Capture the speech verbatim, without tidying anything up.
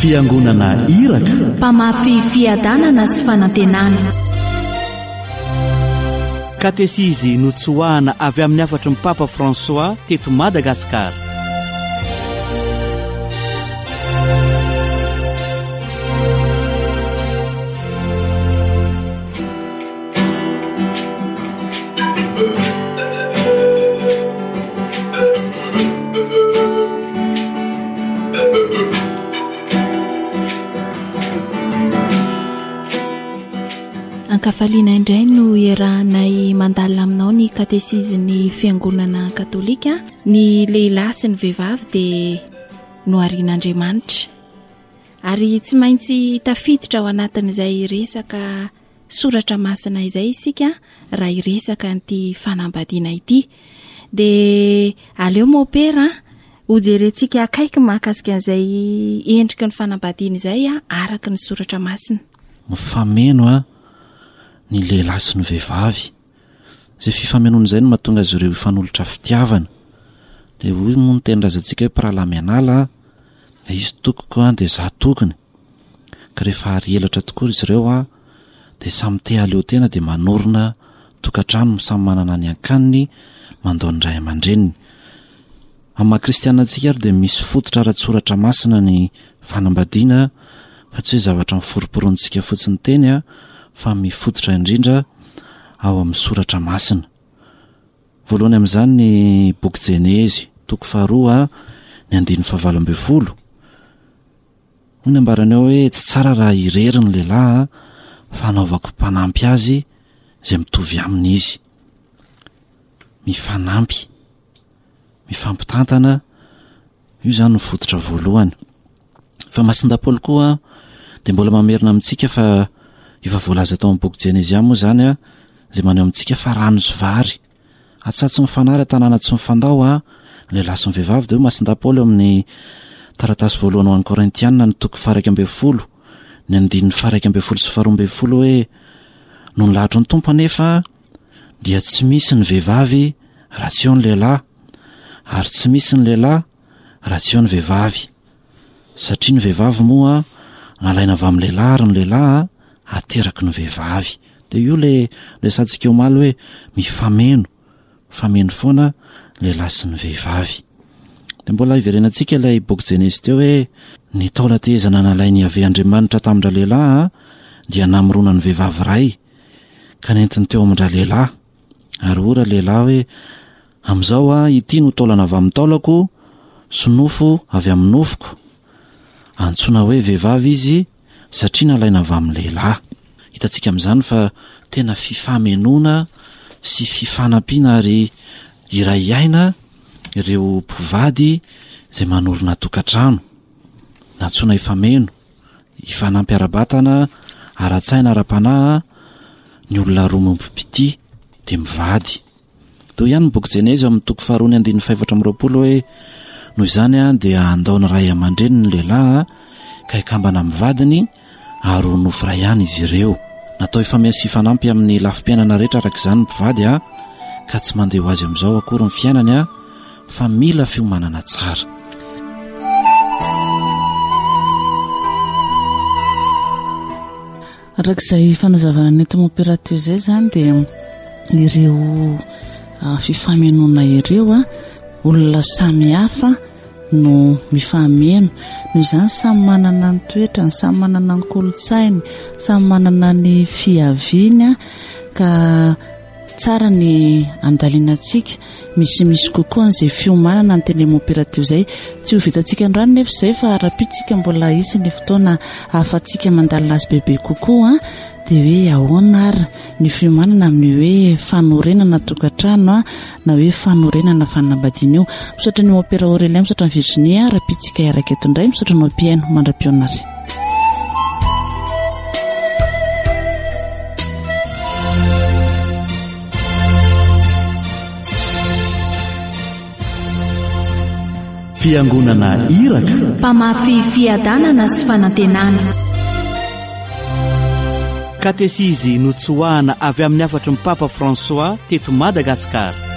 fiangonana iraka, mpamafy fiadanana sy fanantenana. katesizy notsoahana avy amin'ny afatry ny Papa François teto Madagasikara. Ankafaliana indray no iarahanay mandalina aminao ny katesiziny fiangonana katolika. Ny lehilahy sy ny vehivavy dia noharian'Andriamanitra ary tsy maintsy tafiditra ao anatin'izay resaka soratra masina izay isika raha iresaka an'ity fanambadiana ity. Dia aleo mopera ho jerentsika akaiky mahakasika an'izay endrika ny fanambadiana izay araka ny soratra masina. Mifameno a ny lehilahy sy ny vehivavy. Izay fifamenoana izay no mahatonga azy ireo ifanolotra fitiavana. Dia hoy moa ny tenin-drazantsika hoe mpirahalahy mianala, izy tokoko a dia izaho tokony. Ka rehefa ary elatra tokoa izy ireo a dia samy te haleo tena dia manorina tokantrano, samy manana ny ankaniny, mandao ny ray aman-dreniny. Amin'ny maha-kristianina antsika ary dia misy fototra ara-tsoratra masina ny fanambadiana, fa tsy hoe zavatra miforoporontsika fotsiny teny a, fa mifototra indrindra ao amin'ny soratra masina. Voalohany amin'izany ny boky Jenezy, toko faharoa ny andiny fahavalo ambin'ny folo. Hoy ny ambarany ao hoe tsy tsara raha irery ny lehilahy fanaovako mpanampy azy izay mitovy aminy izy. Mifanampy, mifampitantana, io zany ny fototra voalohany. Fa Masindapaoly koa dia mbola mamerina amintsika fa efa voalaza tao amin'ny boky Jenezy moa zany a, izay maneho amintsika fa rano sy vary atsatsy ny fanary tanàna tsy mifandao a lehilahy sy ny vehivavy. Dia Masindapaoly amin'ny taratasy voalohany ho an'ny Korintiana ny toko faha iraika ambin'ny folo ny andininy faha iraika ambin'ny folo sy faharoa ambin'ny folo hoe no nilatro ny tompo anefa dia tsy misy ny vehivavy raha tsy eo ny lehilahy, ary tsy misy ny lehilahy raha tsy eo ny vehivavy, satria ny vehivavy moa nalaina avy amin'ny lehilahy ary ny lehilahy ateraky ny vehivavy. Dia io le resantsika eo maly hoe mifameno, mifameno foana lehilahy sy ny vehivavy. Dia mbola iverenantsika ilay boky Jenezy teo hoe ny taola tehezana nalainy avy Andriamanitra tamindra lehilahy dia namorona ny vehivavy ray ka nentiny teo amindra lehilahy. Ary ora lehilahy hoe amin'izao a ity no taolana avy amin'ny taolako sy nofo avy amin'ny nofoko. Antsoina hoe vehivavy izy satria nalaina avy amin'ny lehilahy. Hitantsika amin'izany fa tena fifamenoana sy fifanampiana ary iray aina ireo mpivady izay manorina tokantrano. Natsoina ifameno, ifanampy ara-batana, ara-tsaina, ara-panahy ny olona roa mimpipity dia mivady. Toy ihany ny boky Jenezy amin'ny toko faharoa ny andiny fahaefatra amby roapolo hoe noho izany a dia andao ny ray aman-dreny ny lehilahy ka ikambana amin'ny vadiny ary ho nofo ray ihany izy ireo. Natao ifameno sy ifanampy amin'ny lafim-piainana rehetra araka izany ny mpivady a, ka tsy mandeha ho azy amin'izao akory ny fiainany a, fa mila fiomanana tsara. Arak'izay fanazavana nety opérateur izay zany dia ireo uh, fifamenoana ireo a olona samy hafa no mifameno. Noho izany samy manana ny toetrany, samy manana ny kolotsainy, samy manana ny fiaviany ka tsara ny andalinantsika misy misy kokoa n'izay fiomanana ny teny opérateur izay tsy ho vitantsika ny rano nefa izay fa rapitsika mbola isy ny fotoana ahafatsika mandalina azy bebe kokoa dia hoe ahoana ary ny fiomanana amin'ny hoe fanorenana tokantrano a na hoe fanorenana fanambadiana io. Misaotra ny opéra Aurélie, misaotra ny Virginie, rapitsika iaraka eto indray, misaotra ny piano mandra-pionary. Fiangonana iraka, mpamafy fiadanana sy fanantenana. Katesizy notsoahana avy amin'ny afatry ny Papa François teto Madagasikara.